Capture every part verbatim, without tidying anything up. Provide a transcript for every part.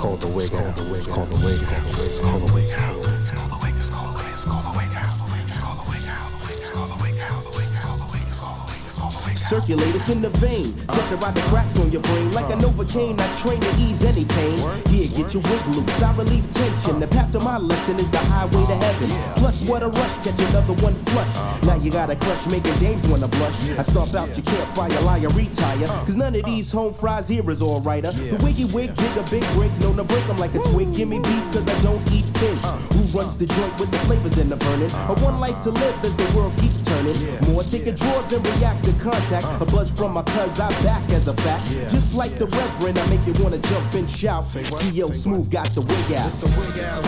called the wig out. It's called the wig out. It's called the wig out. It's called the wig. It's called the wig. It's called the wig out. It's called the wig out. It's called the wig out. It's called the wig. It's called the wig. It's called the wig. Circulate, it's in the vein. Set to ride the cracks on your brain. Like a Novocaine, I train to ease any pain. Here, get your wig loose. I relieve tension. The path to my lesson is the highway to heaven. Plus, what a rush. Catch another one flush. Now you got a crush making dames wanna blush. I stomp out your campfire, liar, retire. Cause none of these home fries here is all right. The wiggy wig, dig a big break. Known to break them like a twig. Give me beef cause I don't eat pig. Who runs the joint with the flavors in the burning? A one life to live as the world keeps turning. More take a draw than react to contact. A buzz from my cuz I back as a fact. Just like the reverend, I make you wanna jump and shout. C L Smooth got the wig out. It's the wig out.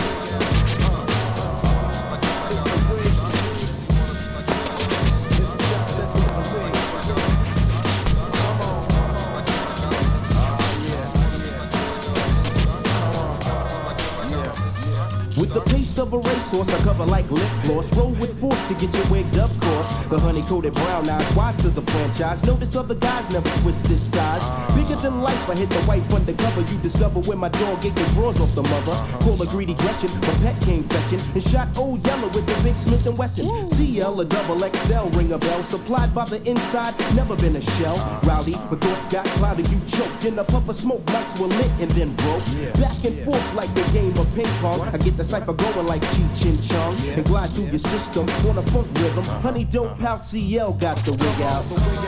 With the pace of a racehorse, I cover like lip gloss. Roll with force to get your wigged up course. The honey-coated brown eyes, wise to the franchise. Notice other guys never twist this size. Bigger than life, I hit the wife undercover. You discover when my dog ate the drawers off the mother. Call a greedy Gretchen, my pet came fetching. And shot Old Yeller with the big Smith and Wesson. C L, a double X L, ring a bell. Supplied by the inside, never been a shell. Rowdy, but thoughts got clouded, you choked. In a puff of smoke, lights were lit and then broke. Back and forth like the game of ping pong. I get the cipher going like Cheech and Chong. And glide through your system on a funk rhythm. Honey, don't pout, C L got the wig out.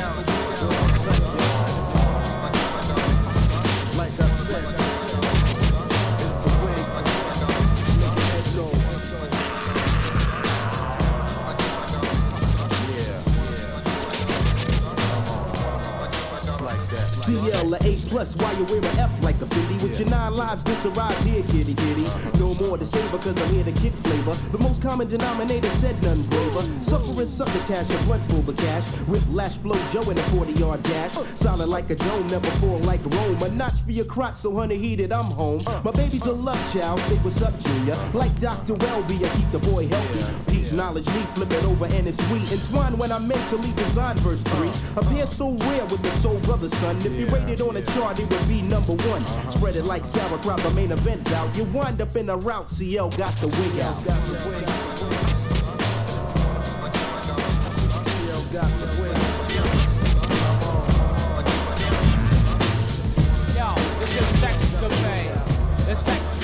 Like I said, it's the wig. Make your head go. It's like that. C L, a A plus, why you wear an F like a Fendi? With your nine lives, this arrives here, kitty kitty. No more to say because I'm here to kick flavor. The most common denominator said none braver. Suffering succotash, a blunt full of cash. Whiplash, flow, Joe in a forty-yard dash. Solid like a dome, never fall like Rome. A notch for your crotch, so honey heated, I'm home. My baby's a love child, say what's up, Junior. Like Doctor Welby, I keep the boy healthy. Peak knowledge, me flip it over and it's sweet. Entwined when I mentally design verse three. A pair so rare with the soul brother son. If you rated on a chart, it would be number one. Spread it like sauerkraut, the main event bout. You wind up in a route, C L got the wig out. C L got the wig. Yo, this is Sexcapades. The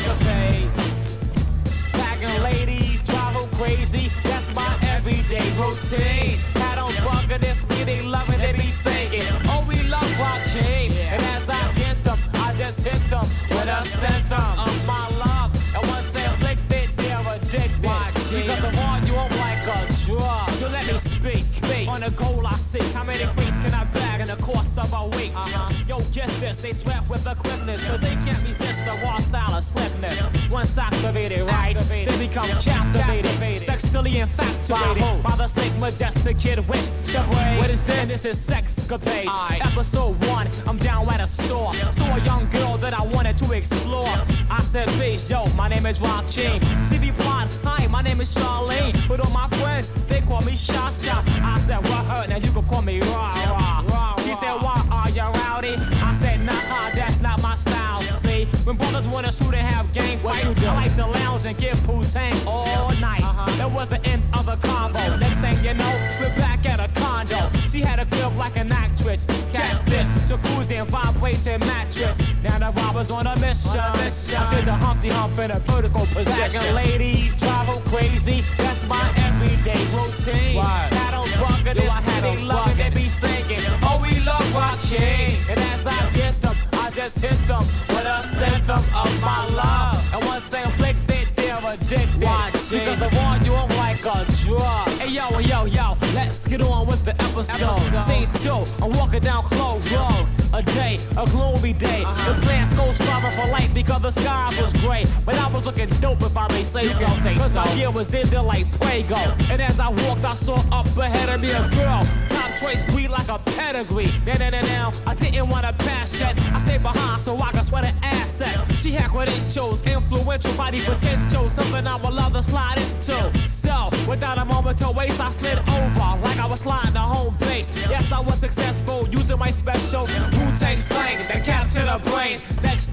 Sexcapades. Bagging ladies, drive them crazy. That's my everyday routine. I don't bugger this, me they love it, they be singing. Oh, we love rock chain. And as I get them, I just hit them with a symptom of my love. And once they afflicted, they're addicted. Because the more you won't like a drug. You let me speak, speak on the goal I seek. How many freaks can I bag in the course of a week? Uh-huh. Yo, get this, they sweat with the quickness. Cause they can't resist the raw style of slickness. Once activated, right, activated. They become captivated, captivated. Sexually infatuated by the slick, majestic kid with the brains. What is this? And this is Sexcapades. Right. Episode one, I'm down at a store. Saw a young girl that I wanted to explore. I said, peace, yo, my name is Joaquin. C V Plot, hi, my name is Charlene. But all my friends, they call me Sha Sha. I said, what hurt? Now you can call me Rah Rah. She said, why are you rowdy? I said, nah, that's not my style, see? When brothers wanna shoot and have gang fights, I like to lounge and give Wu-Tang all night. Uh-huh. That was the end of the combo. Next thing you know, we're back at a condo. She had a grip like an actress. Catch this, jacuzzi and vibrating mattress. Now the robbers on a mission. I did the Humpty Hump in a vertical position. Bagging ladies, drive them crazy. That's my everyday routine. Right. I don't bugger this, they love it, they be singing. Oh, we love rock chain. And as I get them, I just hit them with a symptom of my love. And once they afflicted, they're addicted. Watch because the one you won't like a drug. Hey yo, yo, yo, let's get on with the episode. Scene two, I'm walking down Clove Road. A day, a gloomy day. Uh-huh. The plans go striving for light because the sky was gray. But I was looking dope if I may say so. Cause so. My gear was in there like Prego. And as I walked, I saw up ahead of me a girl. Top choice breed like a pedigree. Now, now, now, now, I didn't want to pass yet. I stayed behind so I could sweat her assets. She had credentials, influential body potential. Something I would love to slide into. So, without a moment to waste, I slid over like I was sliding to home base. Yes, I was successful using my special Wu-Tang slang that captured a brain. Next step,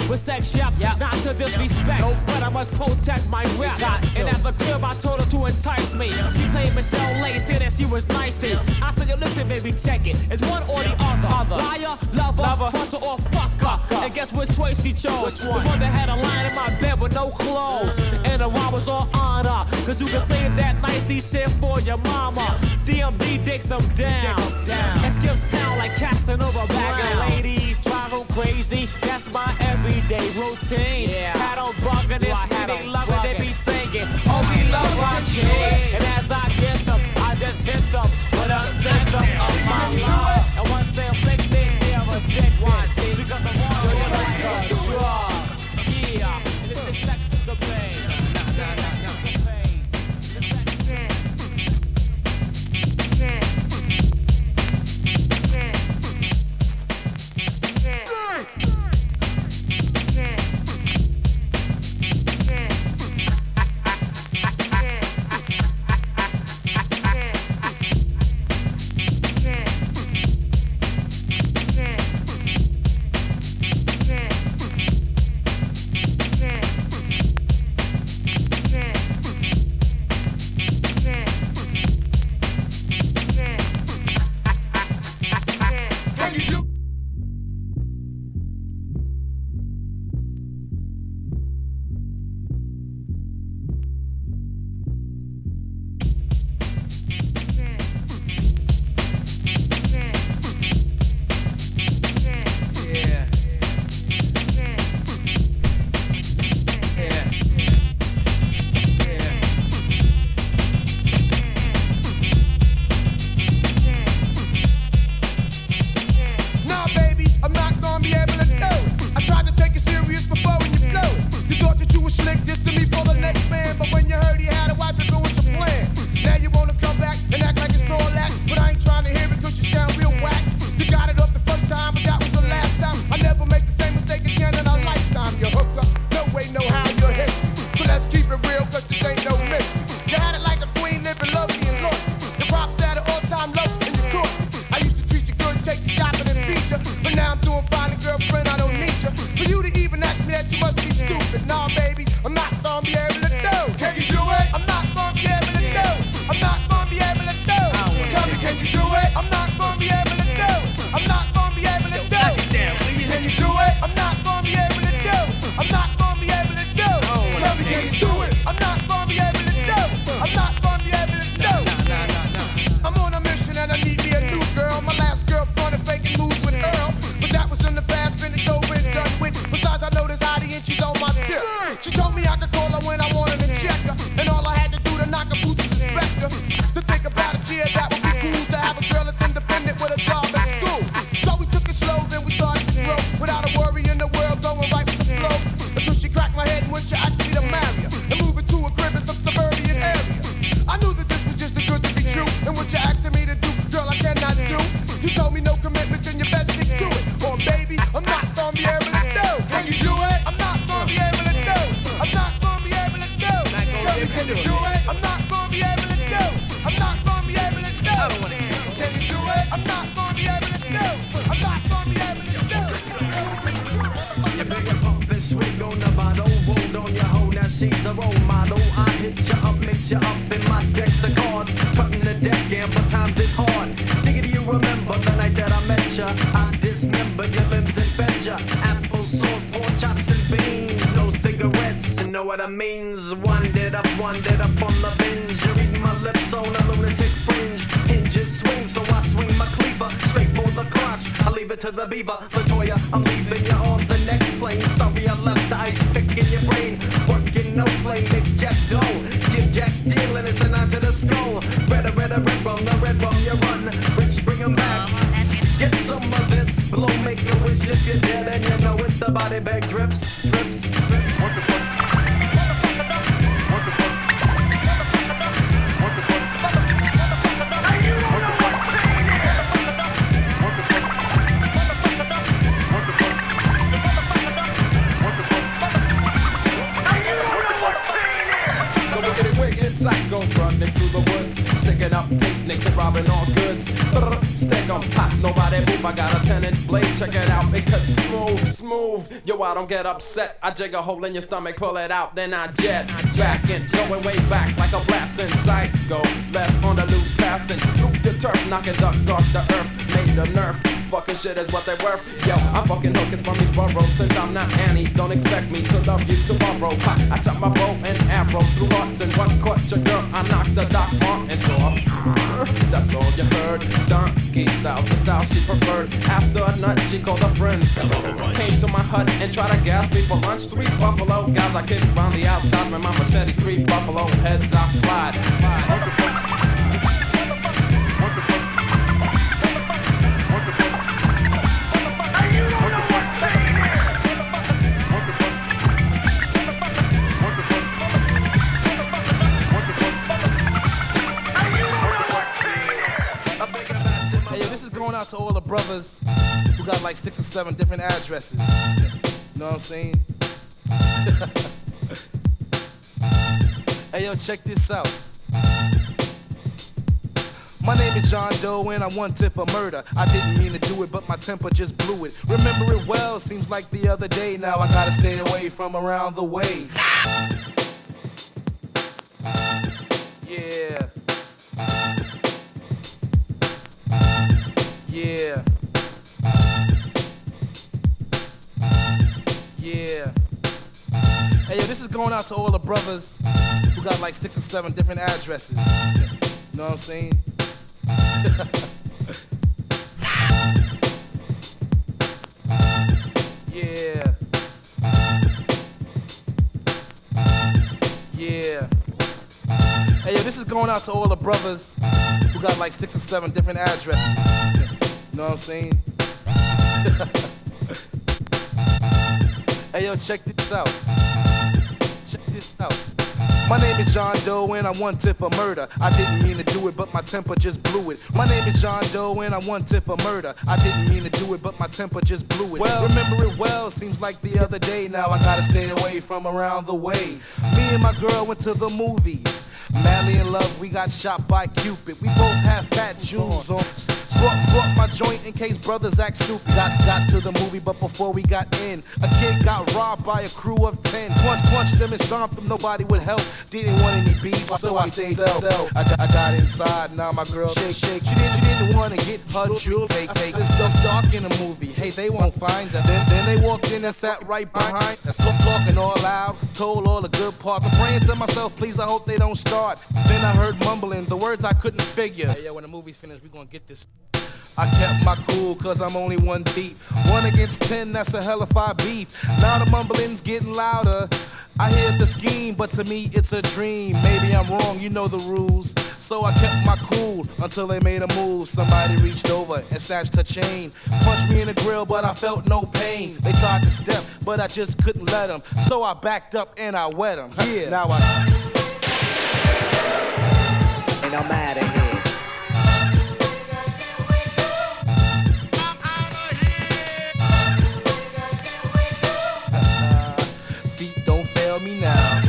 with sex, yep, yep. Not to disrespect, no. But I must protect my rep. And at the crib, I told her to entice me. She played Michelle Lay, said that she was nice to me. I said, yo, listen, baby, check it. It's one or the other. other. Liar, lover, lover, frontal or fucker. Fuck and guess which choice she chose? Which one? The one that had a line in my bed with no clothes. And the rhyme was all on her. Cause you can save that nice D shit for your mama. D M D dicks them down. down. And skips town like Casanova. Bag of ladies drive them crazy. That's my everyday routine. Yeah. Had on bugging this, they love it, they be singing. Oh, we love rockin'. And as I get them, I just hit them. But I sent them of my love. And once they afflict me, they're addicted. Because the water is like a drug. Yeah, and it's a sex to pay. Psycho running through the woods, sticking up picnics and robbing all goods. Brr, stick 'em, hot, nobody move. I got a ten inch blade, check it out, it cuts smooth, smooth. Yo, I don't get upset. I jig a hole in your stomach, pull it out, then I jet back in, going way back like a blast in psycho. Less on the loose, passing through your turf, knocking ducks off the earth. Made the nerf. Fucking shit is what they worth. Yo, I'm fucking hooking from each borough. Since I'm not Annie, don't expect me to love you tomorrow. Ha, I shot my bow and arrow through hearts and one caught your girl. I knocked the Doc Martens off. That's all you heard. Donkey style's the style she preferred. After a nut, she called her friends. Came to my hut and tried to gas me for lunch. Three buffalo guys I kicked round the outside. With my machete, three buffalo heads I flied. Out to all the brothers who got like six or seven different addresses. You know what I'm saying? Hey yo, check this out. My name is John Doe and I'm wanted for murder. I didn't mean to do it, but my temper just blew it. Remember it well, seems like the other day. Now I gotta stay away from around the way. Yeah. Yeah. Yeah. Hey yo, this is going out to all the brothers who got like six or seven different addresses. You know what I'm saying? Yeah. Yeah. Hey yo, this is going out to all the brothers who got like six or seven different addresses. You know what I'm saying? Hey yo, check this out. Check this out. My name is John Doe and I'm wanted for murder. I didn't mean to do it, but my temper just blew it. My name is John Doe and I'm wanted for murder. I didn't mean to do it, but my temper just blew it. Well, remember it well, seems like the other day. Now I gotta stay away from around the way. Me and my girl went to the movies. Madly in love, we got shot by Cupid. We both have fat jewels on. Brought, brought my joint in case brothers act stupid. Got, got to the movie, but before we got in, a kid got robbed by a crew of ten. Punch, punched him and stomped him, nobody would help. Didn't want any beef, so I stayed self. I, I got inside, now my girl shake, shake. She didn't, she didn't want to get her jewels. Take, take. It's just dark in the movie. Hey, they won't find that. Then, then they walked in and sat right behind. And slow talking all loud, told all the good parts. I'm praying to myself, please, I hope they don't start. Then I heard mumbling, the words I couldn't figure. Hey, yo, when the movie's finished, we gonna get this. I kept my cool cause I'm only one deep. One against ten, that's a hell of a beef. Now the mumbling's getting louder. I hear the scheme, but to me it's a dream. Maybe I'm wrong, you know the rules. So I kept my cool until they made a move. Somebody reached over and snatched her chain. Punched me in the grill, but I felt no pain. They tried to step, but I just couldn't let them. So I backed up and I wet them. Yeah, now I... And I'm outta here. Me now.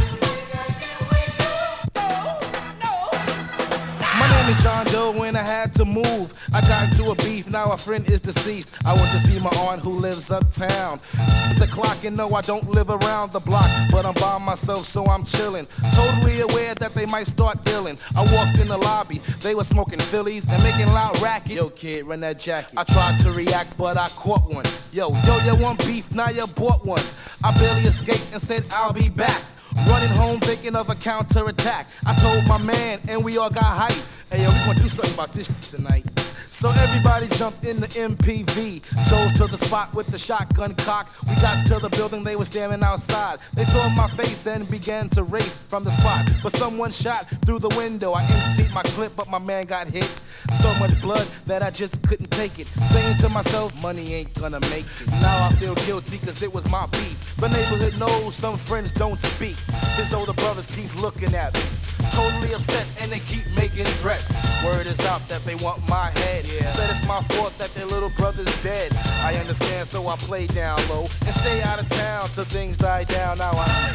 My name is John Doe when I had to move. I got into a beef, now a friend is deceased. I went to see my aunt who lives uptown. It's a clock and no, I don't live around the block, but I'm by myself, so I'm chilling. Totally aware that they might start illing. I walked in the lobby, they were smoking Phillies and making loud racket. Yo kid, run that jacket. I tried to react, but I caught one. Yo, yo, you want beef, now you bought one. I barely escaped and said I'll be back. Running home thinking of a counterattack. I told my man and we all got hyped. Hey yo, we gonna do something about this tonight. So everybody jumped in the M P V. Drove to the spot with the shotgun cocked. We got to the building, they were standing outside. They saw my face and began to race from the spot. But someone shot through the window. I emptied my clip, but my man got hit. So much blood that I just couldn't take it. Saying to myself, money ain't gonna make it. Now I feel guilty cause it was my beef. The neighborhood knows some friends don't speak. His older brothers keep looking at me. Totally upset and they keep making threats. Word is out that they want my head. Yeah. Said it's my fault that their little brother's dead. I understand, so I play down low and stay out of town till things die down. Now I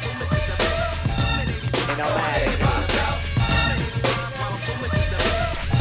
And I'm outta here.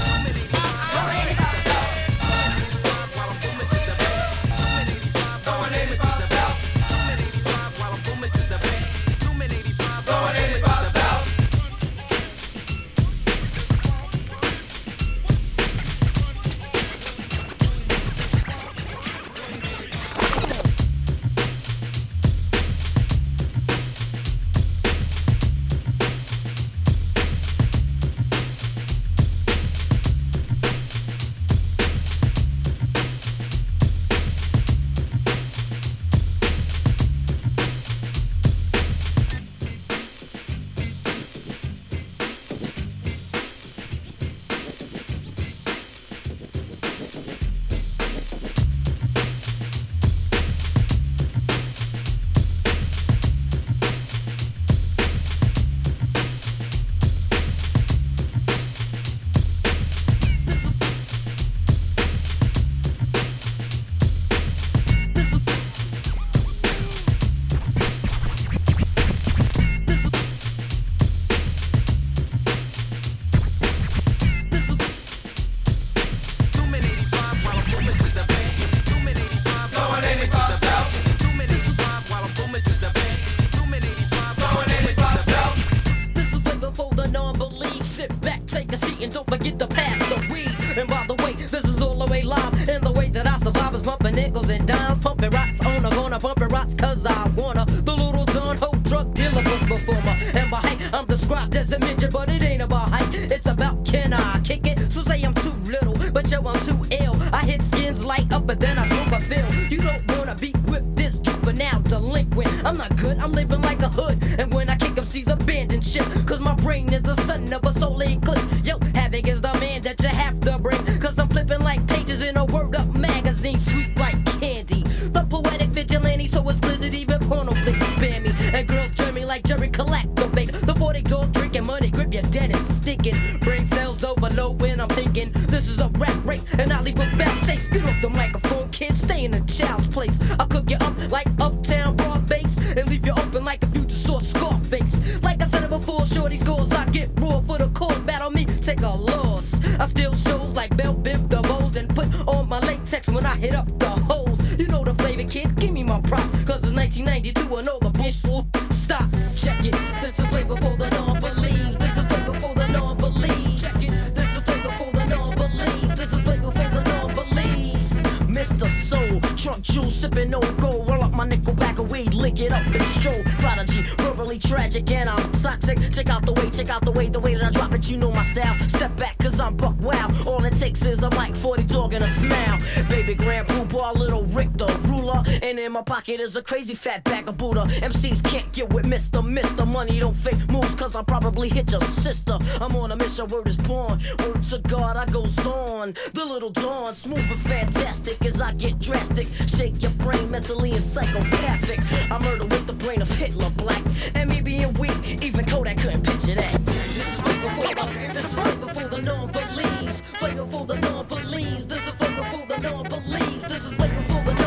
nickels and dimes, pumping rocks on a gonna pumping rocks cause I wanna. The little Don Ho drug dealer was performer. And by height, I'm described as a midget, but it ain't about height, it's about can I kick it? So say I'm too little, but yo, I'm too ill. I hit skins light up, but then I smoke a fill. You don't wanna beef with this juvenile delinquent. I'm not good, I'm living like a hood. And when I kick up, C's abandoned ship. Cause my brain is the son of a solar eclipse. Yo, Havoc is the man that you have to bring. Cause I'm flipping like pages in a word up magazine, sweet like candy. The poetic vigilante, so it's blizzard, even porno flicks ban me. And girls turn me like Jerry Collectovate. The forty dog drinking money, grip you dead and stinking. Brain cells overload when I'm thinking this is a rap race, and I leave without taste. Get off the microphone, kid, stay in a child's place. I'll cook you up like Uptown Raw Bass and leave you open like a future source Scarface. Like I said it before, shorty scores, I get raw for the cause. Battle me, take a loss. I steal shows like Bell Biv DeVoe's and put on my latex when I hit up the hoes. You know the flavor, kid, give me my props. Cause it's nineteen ninety-two and all the bullshit stops. Check it, this is flavor for the non-believe. This is flavor for the non-believe. Check it, this is flavor for the non-believe. This is flavor for the non-believe. Mister Soul, trunk jewels, sipping no gold. Roll up my nickel back of weed, lick it up and stroll. Prodigy, verbally tragic and I'm toxic. Check out the way, check out the way, the way that I drop it, you know my style. Step back cause I'm buck wild. All it takes is a mic, forty dog and a smile. Baby grand poobah, little Rick the ruler. And in my pocket is a crazy fat bag of Buddha. M Cs can't get with Mister Mister Money don't fake moves cause I'll probably hit your sister. I'm on a mission, word is born. Word to God, I goes on. The little dawn, smooth and fantastic as I get drastic. Shake your brain mentally and psychopathic. I murder with the brain of Hitler Black. And me being weak, even Kodak couldn't picture that. This is flavor for the, this is flavor for the non-believes. Flavor for the non-believes. This is flavor for the non-believes. This is flavor for the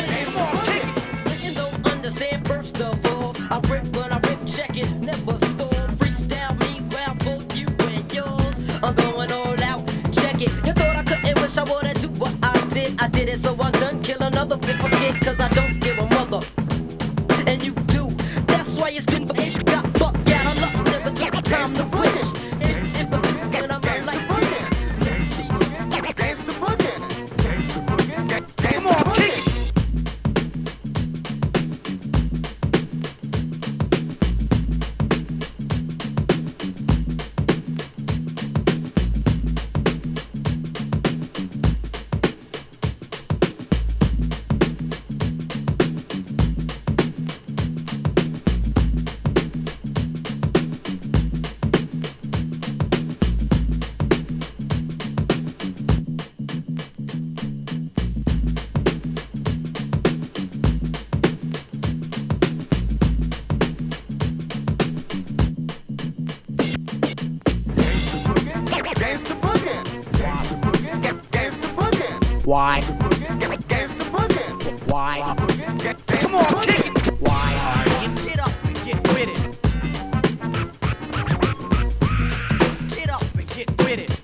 non-believes. You don't understand, first of all, I rip when I rip, check it, never store. Freestyle me, well for you and yours. I'm going all out, check it. You thought I couldn't, wish I would've do what I did. I did it, so I'm done. Kill another paper kid, cause I don't give a mother. And you do. That's why it's been for ish. Got fuck out of luck, never took time to wish. It's in between when I'm out like come on, kick it. Why? Why? Come on, kick it. Why? Get up and get with it. Get up and get with it.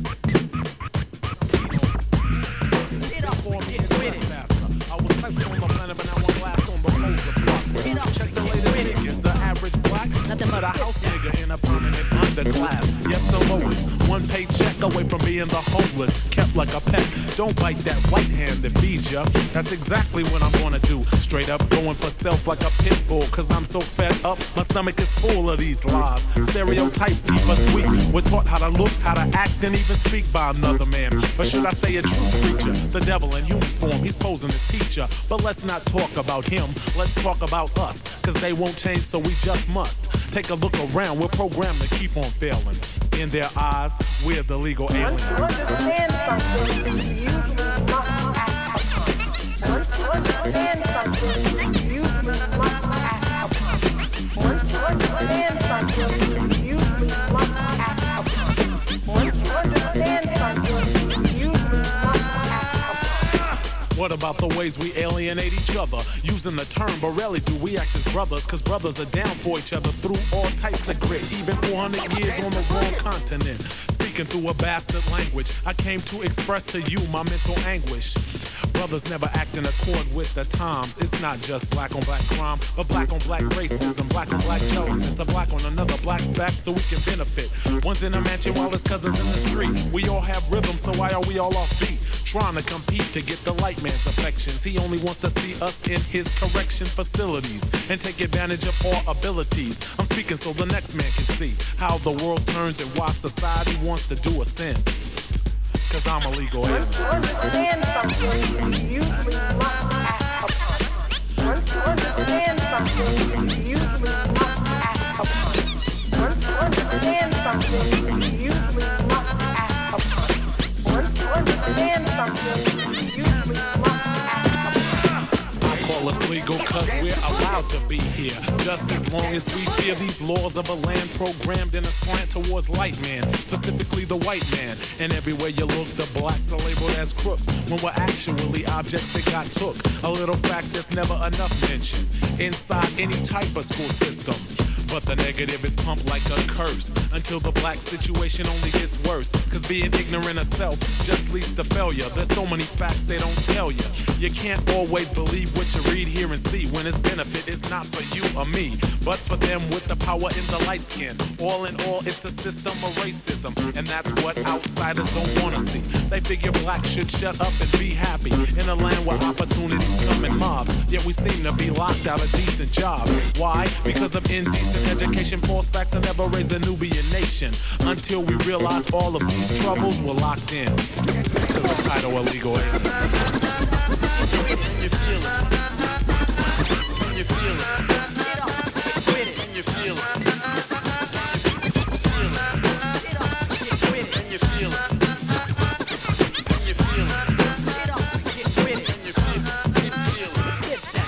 Get up and get with it. I was placed on the planet, but now I'm last on the poser block. Get up Check the and latest get with it. figures, the average black, nothing but a house nigga in a permanent underclass. Yes, the lowest, one paycheck away from being the homeless, kept like a pet. Don't bite that white hand that feeds ya. That's exactly what I'm gonna do. Straight up going for self like a pit bull. Cause I'm so fed up, my stomach is full of these lies. Stereotypes keep us weak. We're taught how to look, how to act, and even speak by another man. Or should I say a true preacher? The devil in human form, he's posing as teacher. But let's not talk about him, let's talk about us. Cause they won't change, so we just must. Take a look around, we're programmed to keep on failing. In their eyes, we're the legal aliens. Once you understand something, you usually must act upon it. Once you understand something, you usually must act upon it. Once you understand something, you usually must act upon it. Once you understand something, you usually must act upon it. What about the ways we alienate each other? Using the term, but rarely do we act as brothers. Cause brothers are down for each other through all types of grit. Even four hundred years on the wrong continent. Speaking through a bastard language, I came to express to you my mental anguish. Brothers never act in accord with the times. It's not just black on black crime, but black on black racism, black on black jealousness, a black on another black's back so we can benefit. One's in a mansion while his cousin's in the street. We all have rhythm, so why are we all off beat? trying to compete to get the light man's affections. He only wants to see us in his correction facilities and take advantage of our abilities. I'm speaking so the next man can see how the world turns and why society wants to do a sin. Cause I'm a legal alien. Once you understand something, you usually must act upon it. Once you understand something, you usually must act upon it. Once you understand something, you usually must act upon it. Once you understand something, you usually must act upon it. I call us legal cause we're allowed to be here. Just as long as we fear these laws of a land programmed in a slant towards light man, specifically the white man. And everywhere you look, the blacks are labeled as crooks when we're actually objects that got took. A little fact that's never enough mention inside any type of school system. But the negative is pumped like a curse until the black situation only gets worse. Cause being ignorant of self just leads to failure. There's so many facts they don't tell you. You can't always believe what you read, hear, and see when its benefit is not for you or me, but for them with the power in the light skin. All in all, it's a system of racism, and that's what outsiders don't wanna see. They figure blacks should shut up and be happy in a land where opportunities come in mobs. Yet we seem to be locked out of decent jobs. Why? Because of indecent education, false facts, and never raise a Nubian nation. Until we realize all of these troubles were locked in to the title of legal aliens. Can you feel it? Can you feel it? Get up, get with it. Can you feel it? Feel it. Get with it. Can you feel it? Can you feel it? Get up, get with it. Can you feel it? Can you feel it? Get that.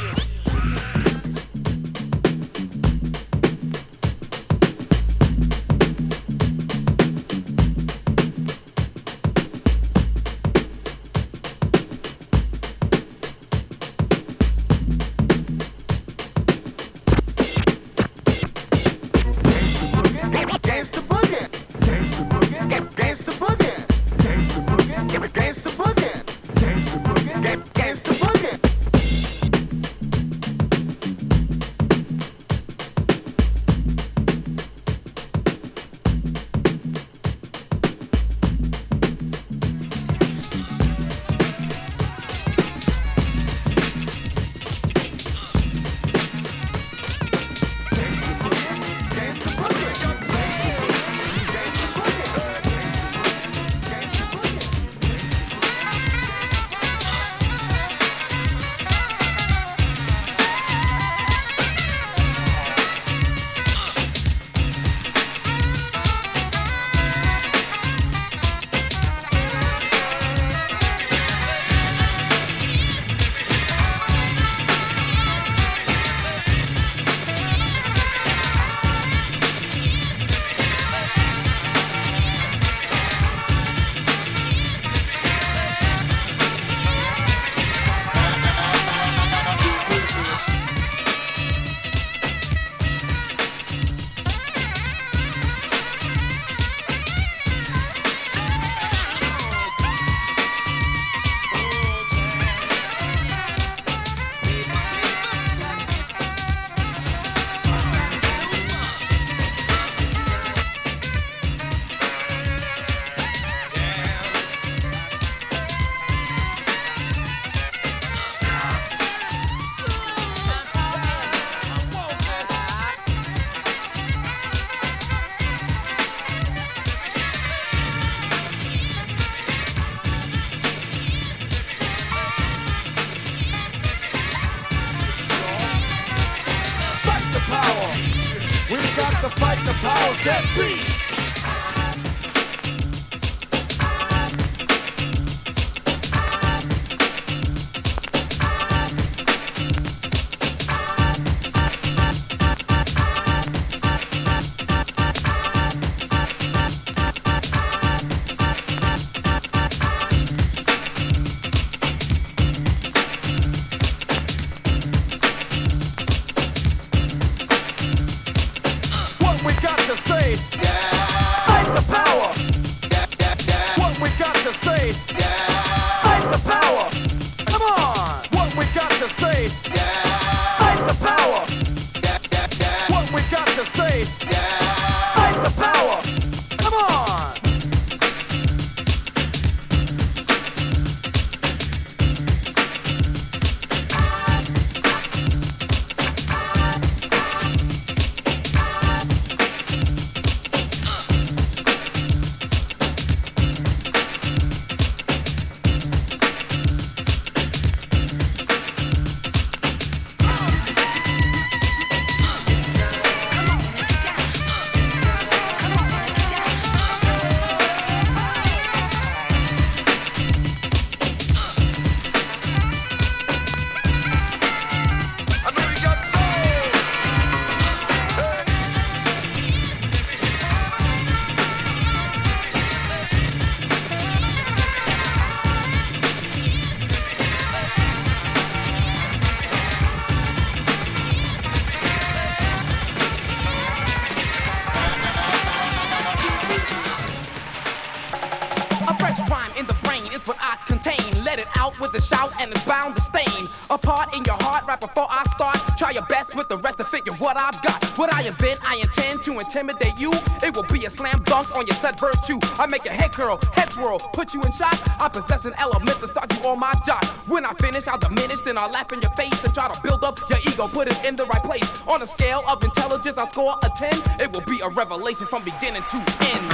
out with a shout and it's bound to stain a part in your heart right before I start. Try your best with the rest to figure what I've got. What I invent, I intend to intimidate you. It will be a slam dunk on your set virtue. I make your head curl, head swirl, put you in shock. I possess an element to start you on my job. When I finish, I'll diminish, then I'll laugh in your face and try to build up your ego, put it in the right place. On a scale of intelligence, I score a ten. It will be a revelation from beginning to end.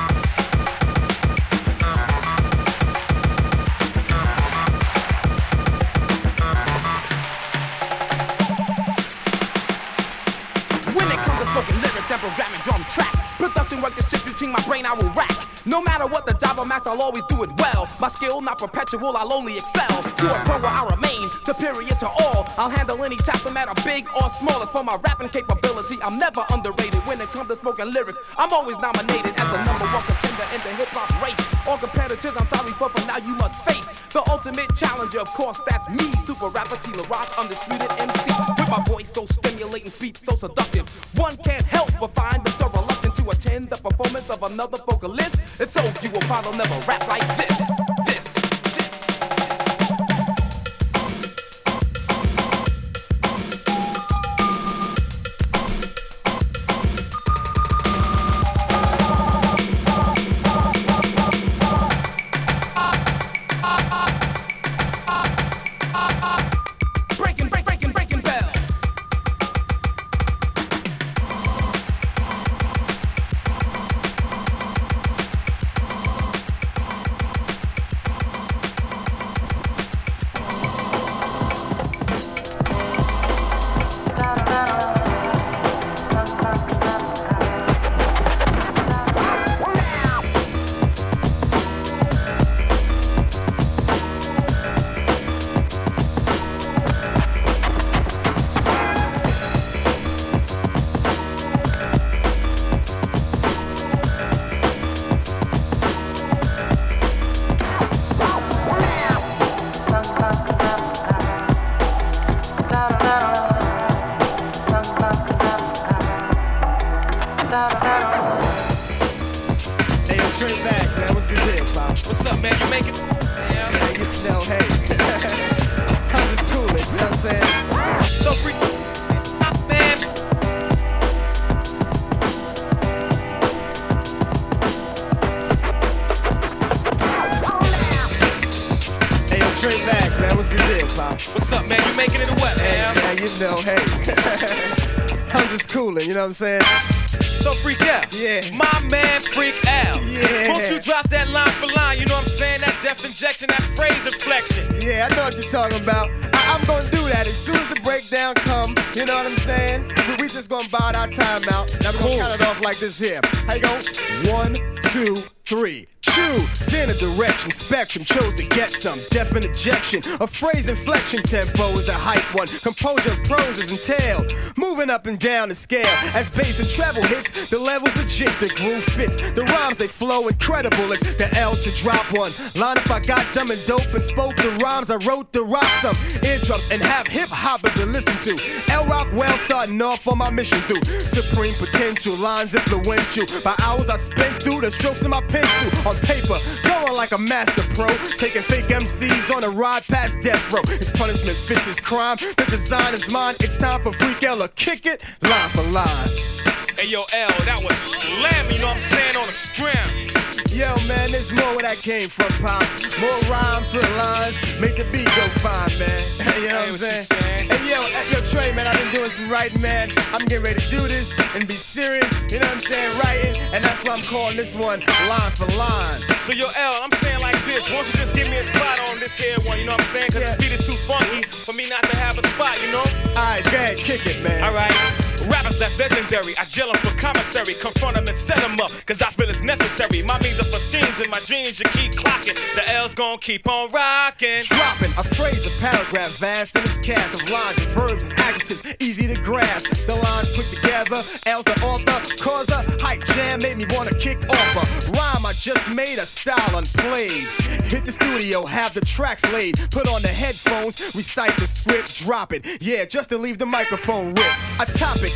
Programming drum tracks, production work distributing my brain I will rack. No matter what the job I'm at, I'll always do it well. My skill not perpetual, I'll only excel. To a pro where I remain superior to all. I'll handle any task no matter big or small. As for my rapping capability, I'm never underrated. When it comes to spoken lyrics, I'm always nominated as the number one contender in the hip hop race. All competitors, I'm sorry for, for now you must face the ultimate challenger. Of course, that's me, super rapper T La Rock, undisputed M C. With my voice so stimulating, feet so seductive, one can't help but find them so reluctant to attend the performance of another vocalist. It's so you will find I'll never rap like this. This. You know what I'm saying? So freak out. Yeah. My man freak out. Yeah. Won't you drop that line for line? You know what I'm saying? That death injection, that phrase inflection. Yeah, I know what you're talking about. I- I'm gonna do that as soon as the breakdown come. You know what I'm saying? We, we just gonna buy our time out. Now we're gonna count it off like this here. How you go? One, two, three. Chew, standard direction, spectrum, chose to get some definite ejection. A phrase inflection tempo is a hype one. Composure of prose is entailed. Moving up and down the scale. As bass and treble hits, the levels legit, the groove fits. The rhymes they flow incredible as the L to drop one. Line if I got dumb and dope and spoke the rhymes I wrote to rock some eardrums and have hip hoppers to listen to. L Rock well starting off on my mission through supreme potential lines influential. By hours I spent through the strokes of my pencil on paper, going like a master pro, taking fake M Cs on a ride past death row. His punishment fits his crime, the design is mine. It's time for Freak L to kick it line for line. Hey yo, L, that was slam, you know what I'm saying, on a string. Yo, man, there's more where that came from, Pop. More rhymes for the lines, make the beat go fine, man. You know what I'm saying? Hey, yo, yo, Trey, man, I've been doing some writing, man. I'm getting ready to do this and be serious, you know what I'm saying, writing, and that's why I'm calling this one line for line. So, yo, L, I'm saying like this, why don't you just give me a spot on this here one, you know what I'm saying? Cause yeah. This beat is too funky for me not to have a spot, you know? Alright, go ahead, kick it, man. Alright, rappers that's legendary, I jail them for commissary, confront them and set them up, cause I feel it's necessary. My means are for schemes and my dreams, you keep clocking. The L's gon' keep on rocking. Dropping a phrase, a paragraph, vast in its cast of lines and verbs and adjectives, easy to grasp. The lines put together, L's the author, cause a hype jam made me wanna kick off a rhyme I just made, a style unplayed. Hit the studio, have the tracks laid, put on the headphones, recite the script, drop it. Yeah, just to leave the microphone ripped. A topic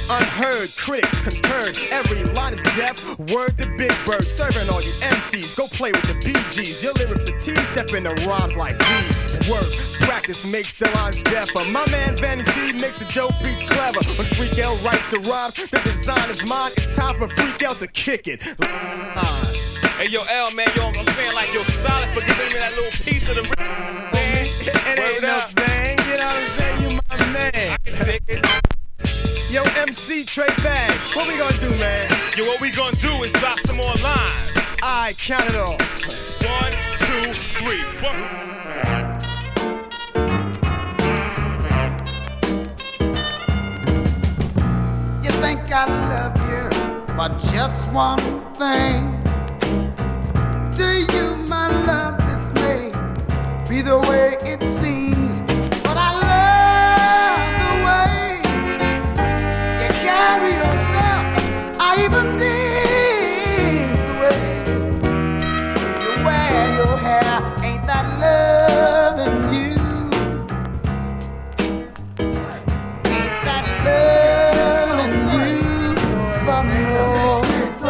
unheard. Critics concurred, every line is deaf. Word to Big Bird, serving all you M Cs. Go play with the B Gs. Your lyrics are T, step into rhymes like these. Work, practice makes the lines deafer. My man Vanny C makes the dope beats clever. When Freak L writes the rhymes, the design is mine. It's time for Freak L to kick it. Uh. Hey yo, L man, yo, I'm saying like yo, solid for giving me that little piece of the man. It ain't no thing, you know what I'm saying? You my man. Yo, M C Trey Bag, what we gonna do, man? Yo, what we gonna do is drop some more lines. Alright, count it off. One, two, three. One. You think I love you for just one thing? Do you, my love, this may be the way it seems, but I love the way you carry yourself. I even dig the way you wear your hair. Ain't that loving you? Ain't that loving you? From your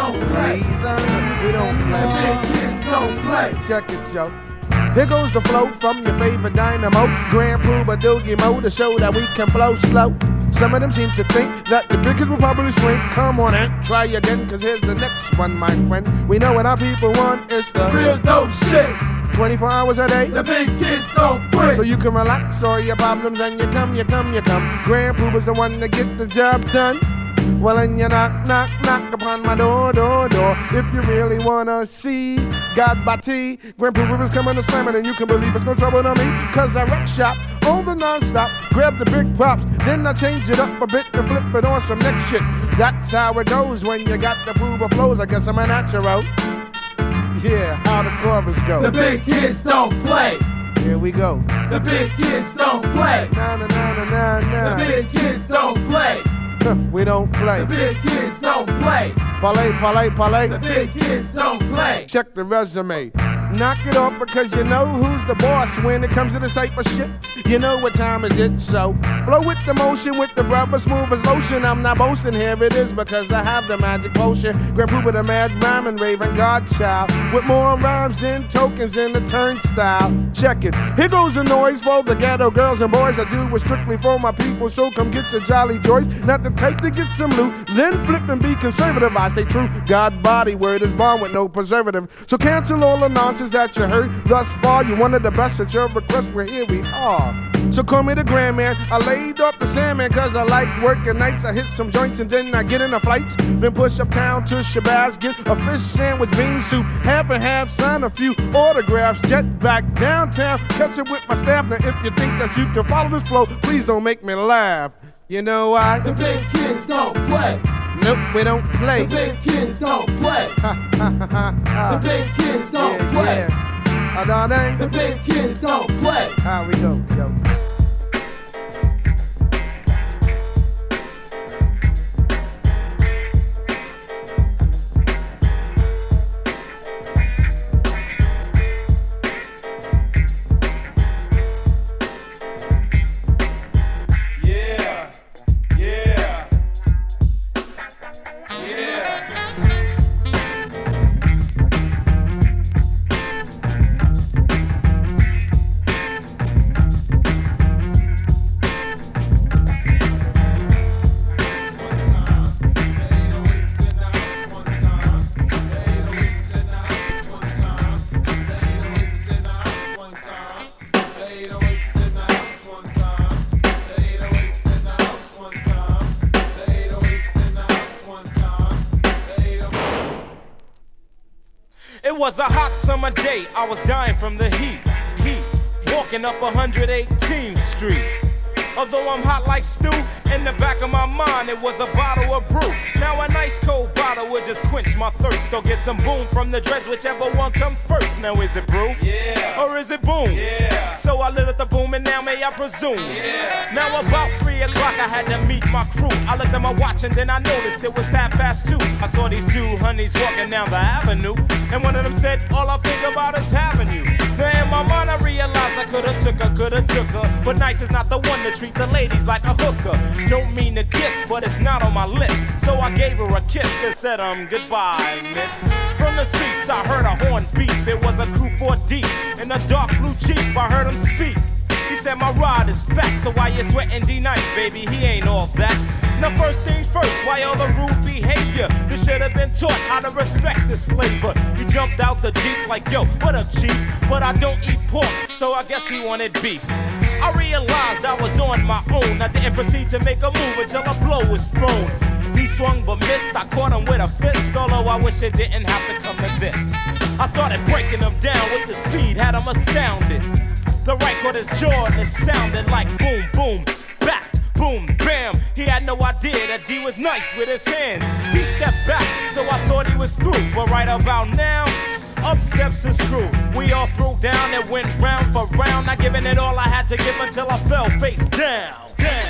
reasons we don't play. Don't play. Check it, yo. Here goes the flow from your favorite dynamo, Grand Pooba Doogie Mo, to show that we can flow slow. Some of them seem to think that the big kids will probably shrink. Come on and try again, cause here's the next one, my friend. We know what our people want, it's the real dope shit. twenty-four hours a day. The big kids don't quit. So you can relax all your problems and you come, you come, you come. Grand Pooba's the one to get the job done. Well, and you knock, knock, knock upon my door, door, door. If you really wanna see God Bati, Grand Pooba is coming to slam it, and you can believe it's no trouble to me. Cause I wreck shop on the non-stop, grab the big pops, then I change it up a bit to flip it on some next shit. That's how it goes when you got the Pooba flows. I guess I'm a natural. Yeah, how the chorus go. The big kids don't play. Here we go. The big kids don't play. Na na na na na. The big kids don't play. We don't play. The big kids don't play. Parlay, parlay, parlay. The big kids don't play. Check the resume. Knock it off because you know who's the boss when it comes to this type of shit. You know what time is it, so flow with the motion with the brother smooth as lotion. I'm not boasting, here it is because I have the magic potion. Grand Pooba the mad rhyming raving godchild with more rhymes than tokens in the turnstile. Check it. Here goes the noise for the ghetto girls and boys. I do it strictly for my people, so come get your jolly joys. Not the type to get some loot, then flip and be conservative. I stay true. God body word is born with no preservative. So cancel all the nonsense that you heard thus far. You wanted the best at your request, well here we are. So call me the Grand Man. I laid off the Sandman cause I like working nights. I hit some joints and then I get in the flights. Then push uptown to Shabazz, get a fish sandwich, bean soup, half and half, sign a few autographs, jet back downtown, catch up with my staff. Now if you think that you can follow this flow, please don't make me laugh. You know why? The big kids don't play. Nope, we don't play. The big kids don't play. The big kids don't yeah, play. Yeah. Oh, darling. The big kids don't play. How we go, yo. It was a hot summer day, I was dying from the heat, heat, walking up one hundred eighteenth Street. Although I'm hot like stew, in the back of my mind it was a bottle of brew. Now a nice cold bottle would just quench my thirst, or get some boom from the dreads, whichever one comes first. Now is it brew? Yeah. Or is it boom? Yeah. So I lit up the boom and now may I presume? Yeah. Now about three o'clock I had to meet my crew. I looked at my watch and then I noticed it was half past two. I saw these two honeys walking down the avenue, and one of them said, all I think about is having you. Now in my mind I realized I coulda took her, coulda took her, but nice is not the one to treat the ladies like a hooker. Don't mean to diss, but it's not on my list. So I gave her a kiss and said, um, goodbye, miss. From the streets, I heard a horn beep. It was a crew four deep. In a dark blue Jeep, I heard him speak. He said, my rod is fat, so why you sweating D-Nice, baby? He ain't all that. Now first thing first, why all the rude behavior? You should have been taught how to respect this flavor. He jumped out the Jeep like, yo, what up, Chief? But I don't eat pork, so I guess he wanted beef. I realized I was on my own. I didn't proceed to make a move until a blow was thrown. He swung but missed, I caught him with a fist. Although I wish it didn't have to come to this. I started breaking him down with the speed, had him astounded. The right caught his jaw and it sounded like boom, boom, back, boom, bam. He had no idea that D was nice with his hands. He stepped back, so I thought he was through. But right about now, up steps his crew. We all threw down and went round for round. Not giving it all I had to give until I fell face down. Down.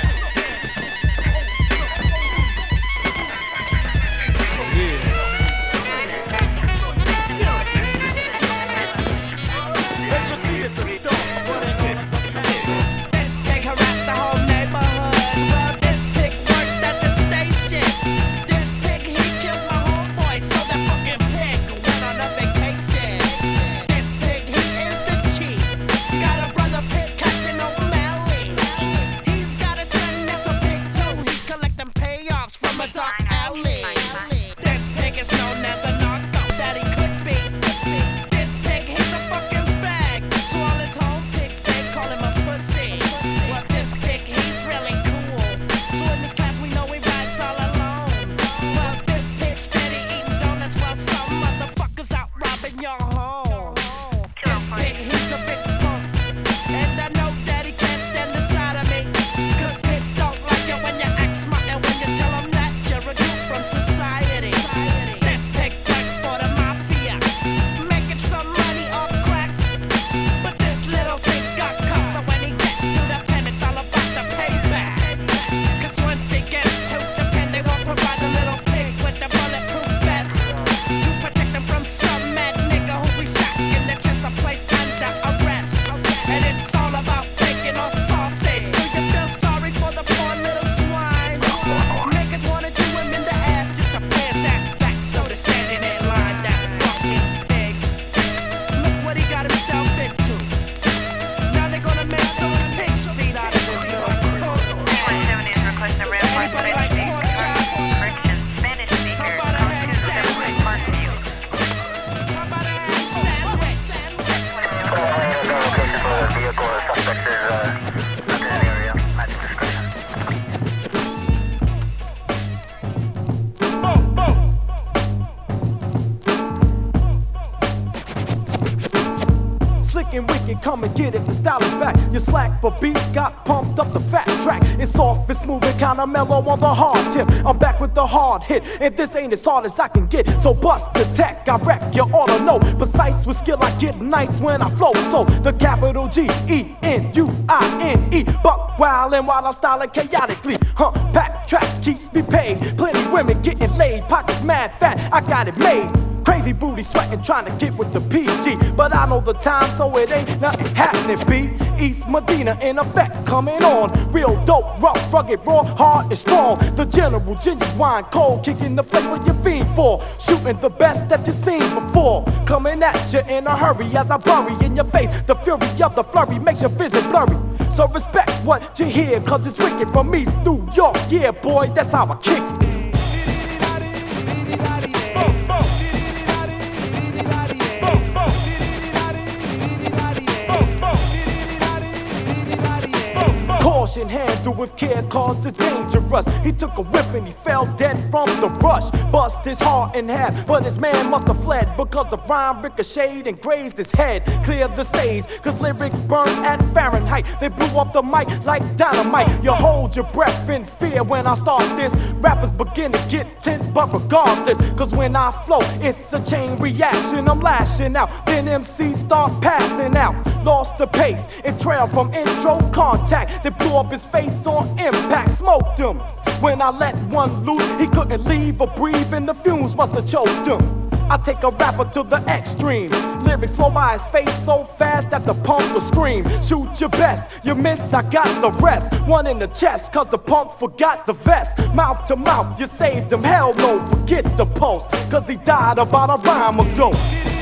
Come and get it, the style is back. You slack for beats, got pumped up the fat track. It's soft, it's moving, kinda mellow on the hard tip. I'm back with the hard hit, and this ain't as hard as I can get. So bust the tech, I wreck, you ought to know. Precise with skill, I get nice when I flow. So the capital G E N U I N E, buck wildin' while I'm styling chaotically. Huh, pack tracks keeps me paid. Plenty women getting laid, pockets mad fat, I got it made. Crazy booty sweating, trying to get with the P G. But I know the time, so it ain't nothing happening, B. East Medina in effect, coming on. Real dope, rough, rugged, raw, hard and strong. The general, genuine, cold, kicking the flavor you fiend for. Shooting the best that you've seen before. Coming at you in a hurry as I bury in your face. The fury of the flurry makes your vision blurry. So respect what you hear, cause it's wicked from East New York. Yeah, boy, that's how I kick it. Caution, handle with care, cause it's dangerous. He took a whip and he fell dead from the rush. Bust his heart in half, but his man must have fled because the rhyme ricocheted and grazed his head. Cleared the stage, cause lyrics burn at Fahrenheit. They blew up the mic like dynamite. You hold your breath in fear when I start this. Rappers begin to get tense, but regardless, cause when I flow, it's a chain reaction. I'm lashing out, then M Cs start passing out. Lost the pace, it trailed from intro contact. They blew up his face on impact, smoked him. When I let one loose, he couldn't leave or breathe, and the fumes must have choked him. I take a rapper to the extreme. Lyrics flow by his face so fast that the punk will scream. Shoot your best, you miss, I got the rest. One in the chest, cause the punk forgot the vest. Mouth to mouth, you saved him, hell no, forget the pulse. Cause he died about a rhyme ago.